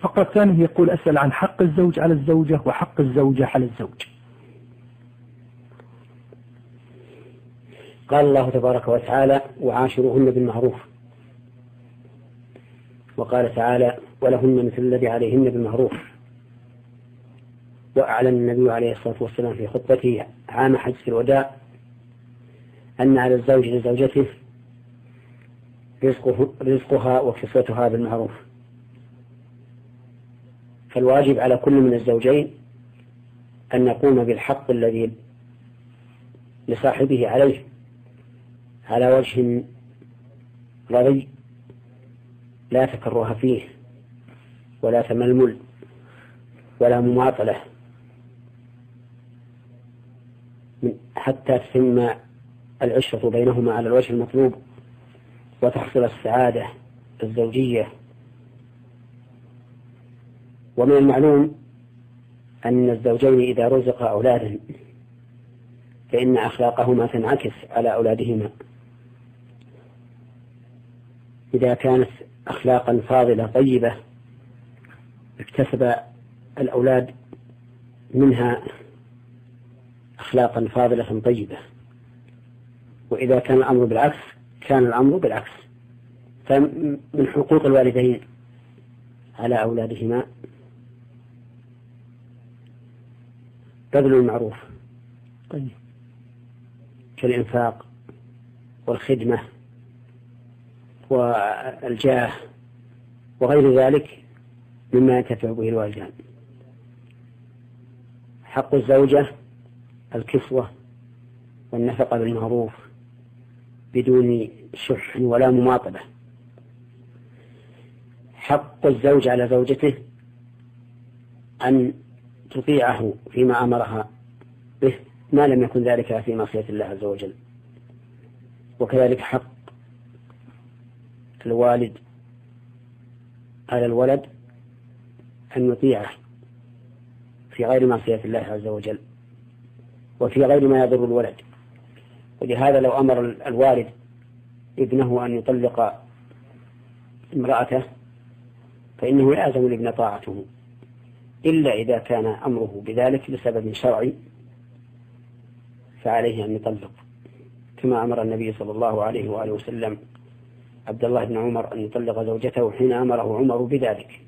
الفقرة الثانية يقول أسأل عن حق الزوج على الزوجة وحق الزوجة على الزوج. قال الله تبارك وتعالى وعاشروهن بالمعروف، وقال تعالى ولهن مثل الذي عليهن بالمعروف. وأعلن النبي عليه الصلاة والسلام في خطبته عام حجة الوداع أن على الزوج لزوجته رزقها وكسوتها بالمعروف، فالواجب على كل من الزوجين أن يقوم بالحق الذي لصاحبه عليه على وجه رضي لا تكره فيه ولا تململ ولا مماطلة، حتى تتم العشرة بينهما على الوجه المطلوب وتحصل السعادة الزوجية. ومن المعلوم أن الزوجين إذا رزقا أولادا فإن أخلاقهما تنعكس على أولادهما. إذا كانت أخلاقا فاضلة طيبة اكتسب الأولاد منها أخلاقا فاضلة طيبة، وإذا كان الأمر بالعكس كان الأمر بالعكس. فمن حقوق الوالدين على أولادهما بذل المعروف كالإنفاق والخدمة والجاه وغير ذلك مما ينتفع به الوالدان. حق الزوجة الكسوة والنفقة بالمعروف بدون شح ولا مماطلة. حق الزوج على زوجته أن تطيعه فيما أمرها به ما لم يكن ذلك في معصية الله عز وجل. وكذلك حق الوالد على الولد أن يطيعه في غير معصية الله عز وجل وفي غير ما يضر الولد. ولهذا لو أمر الوالد ابنه أن يطلق امرأته فإنه يلزم الابن طاعته، إلا إذا كان أمره بذلك لسبب شرعي فعليه أن يطلق، كما أمر النبي صلى الله عليه وآله وسلم عبد الله بن عمر أن يطلق زوجته حين أمره عمر بذلك.